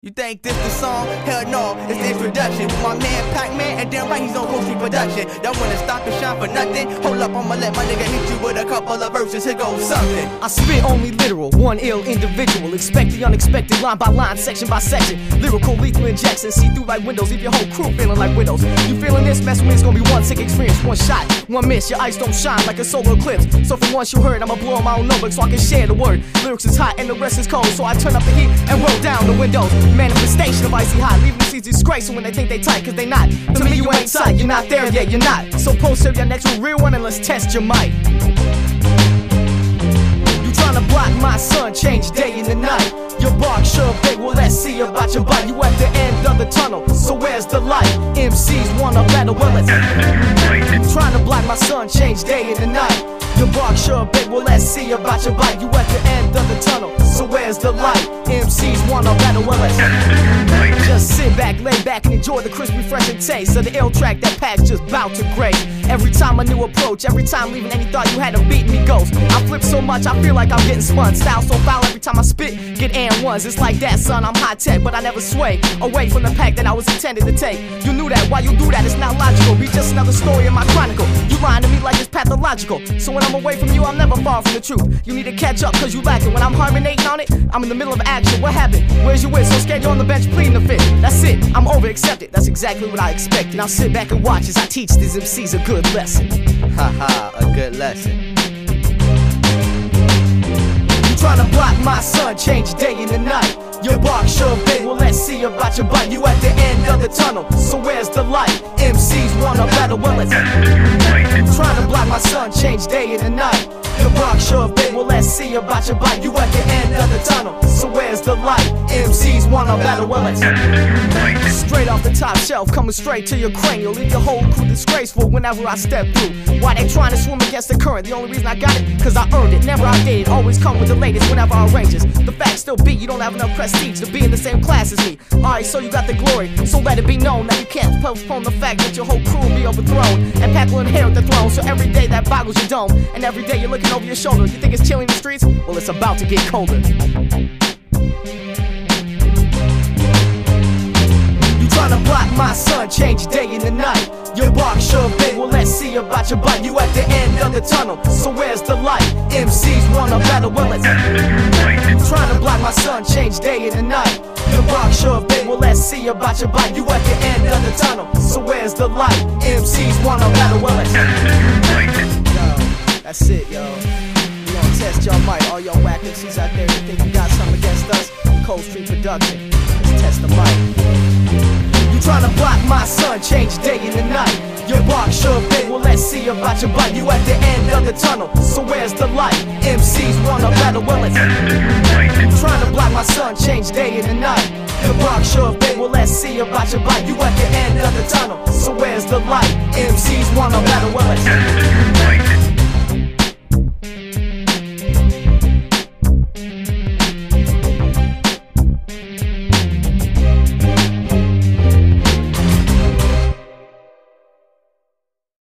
You think this the song? Hell no, it's the introduction. With my man Pac-Man, and then right he's on Cold Street Production. Y'all wanna stop and shine for nothing? Hold up, I'ma let my nigga hit you with a couple of verses. Here goes something. I spit only literal, one ill individual. Expect the unexpected, line by line, section by section. Lyrical lethal injection, see through like windows, leave your whole crew feeling like widows. You feeling this? Mess with me, it's gonna be one sick experience, one shot, one miss. Your eyes don't shine like a solar eclipse. So for once you heard, I'ma blow on my own notebook so I can share the word. Lyrics is hot and the rest is cold, so I turn up the heat and roll down the windows. Manifestation of icy hot, leaving the seeds disgraceful when they think they tight, cause they not. To me you ain't tight, you're not there yet, you're not. So post your next real one and let's test your might. You tryna block my sun, change day into night. Your bark sure big, well let's see about your bite. You at the end of the tunnel, so where's the light? MCs wanna battle, well let's tryna block my sun, change day into night. Your bark sure big, well let's see about your bite. You at the end of the tunnel, so where's the light? MCs wanna battle, well let's just sit back, lay back and enjoy the crisp, refreshing taste of the ill track that pack's just bout to grace. Every time a new approach, every time leaving any thought you had to beat me ghost. I flip so much, I feel like I'm getting spun. Style so foul, every time I spit, get and ones. It's like that, son, I'm high tech, but I never sway away from the pack that I was intended to take. You knew that, why you do that, it's not logical. Be just another story in my chronicle. You lying to me like it's pathological. So when I'm away from you, I'm never far from the truth. You need to catch up, cause you lack it. When I'm harmonating on it, I'm in the middle of action. What happened? Where's your wit? So scared you're on the bench pleading the fifth. That's it, I'm over accepted. That's exactly what I expected. Now sit back and watch as I teach these MCs a good lesson. Haha, a good lesson. You tryna block my sun, change day into night. Your bark sure big, well let's see about your bite. You at the end of the tunnel, so where's the light? MCs wanna battle, well let's tryna block my sun, change day into night. Your bark sure big, well let's see about your bite. You at the end of the tunnel, so where's the light? MCs wanna battle, well let's straight off the top shelf, coming straight to your cranial. Leave your whole crew disgraceful whenever I step through. Why they trying to swim against the current? The only reason I got it, cause I earned it, never outdated. Always come with the latest whenever I arrange this. The facts still be, you don't have enough prestige to be in the same class as me. Alright, so you got the glory, so let it be known that you can't postpone the fact that your whole crew will be overthrown and Pac will inherit the throne. So every day that boggles your dome, and every day you're looking over your shoulder. You think it's chilly in the streets? Well, it's about to get colder. Tryna block my sun, change day into night. Your bark sure big, well let's see about your bite. You at the end of the tunnel, so where's the light? MCs wanna battle, well let's tryna block my sun, change day into night. Your bark sure big, well let's see about your bite. You at the end of the tunnel, so where's the light? MCs wanna battle, well let's yo, that's it, yo. We gon' test y'all might. All y'all whack MCs out there who think you got something against us, Cold Street Production. Let's test the mic. Tryna block my sun, change day into night. Your bark sure big, well let's see about your bite. You at the end of the tunnel, so where's the light? MCs wanna battle, well let's tryna block my sun, change day into night. Your bark sure big, well let's see about your bite. You at the end of the tunnel, so where's the light? MCs wanna battle, well let's